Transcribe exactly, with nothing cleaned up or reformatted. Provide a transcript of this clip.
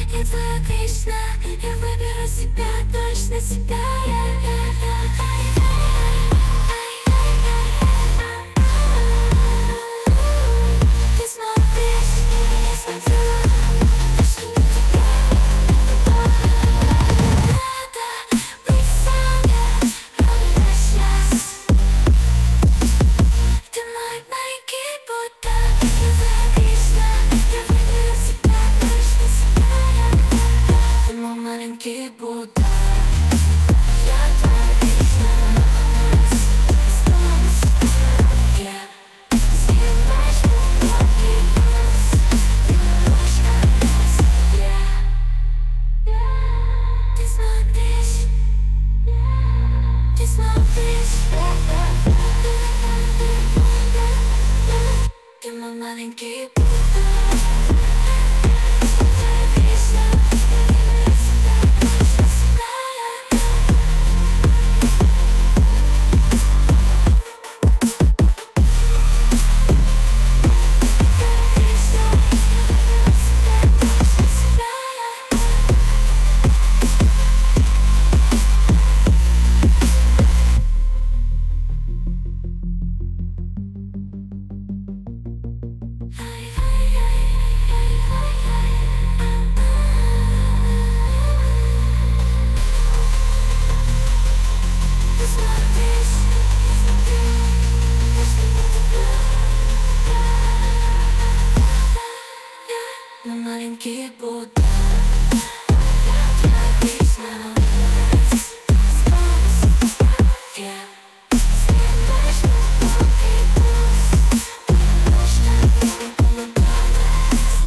Я твоя Кришна, я выберу себя, точно себя. Я, я, я, Ты смотришь, я смотрю, точно на тебя. Надо быть со мной ровно сейчас. Ты мой маленький Будда, я твоя Кришна, я выберу себя, точно себя. Я, я, я, ты мой маленький Будда. Я твоя Кришна, снова себе. Снимаешь глубокий нос, немножко на себе. Ты смотришь, ты смотришь. Ты мой маленький Будда. Твоя Кришна, я выберу себя, точно себя. Маленький Будда, я твоя Кришна.